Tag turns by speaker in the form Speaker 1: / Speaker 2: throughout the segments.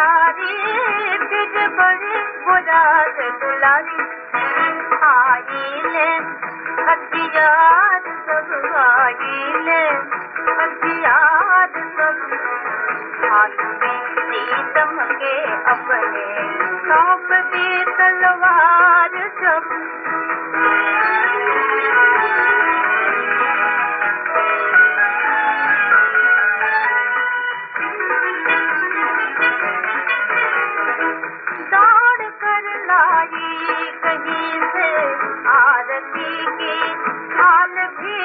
Speaker 1: प्यारी फिर बड़े बुरा से दुलारी आई ले हथियार सब आई ले हथियार सब हाथ में सीतम के अपने सौंप दी तलवार सब दौड़ कर लाई कहीं से आरती की थाल भी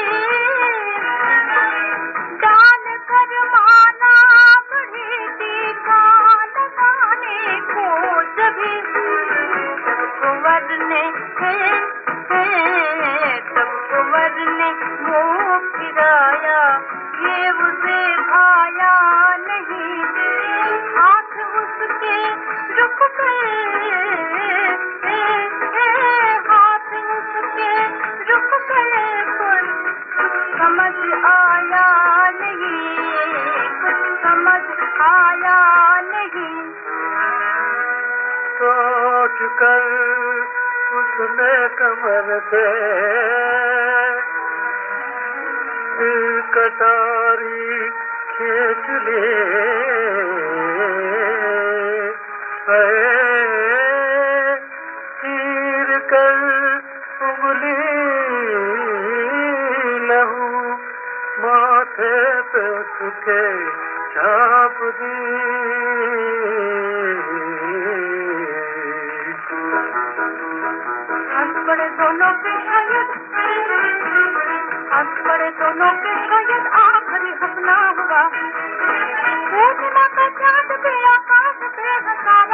Speaker 1: डाल कर माला बड़ी टीका लगाने को सभी कुंवर ने सब कुंवर ने मुँह फिराया ये उसे भाया नहीं हाथ उसके रुक गए हाथ उसके रुक गए पर समझ आया नहीं कुछ समझ आया नहीं
Speaker 2: सोच कर उसने कमर से कटारी खींच ली चीर कर उंगली लहू माथे पे उसके छाप दी
Speaker 1: हंस पड़े दोनों के शायद आखिरी सपना हुआ पूर्णिमा का चांद पे आकाश पे हंसा